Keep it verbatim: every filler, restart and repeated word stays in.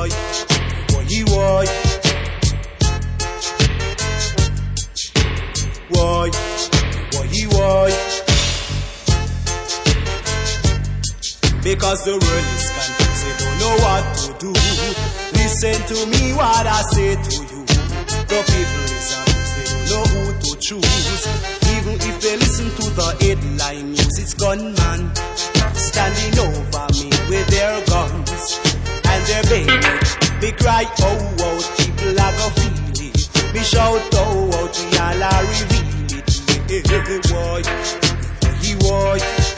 why, why, why, why, why, why? Because the world is confused, they don't know what to do. Listen to me what I say to you. The people is confused, they don't know who to choose. Even if they listen to the headline news, it's gunman standing over me with their guns and their babies. They cry, oh, oh, people are gonna feel it. Me shout, oh, oh, we all are reveal it. Why, why, why?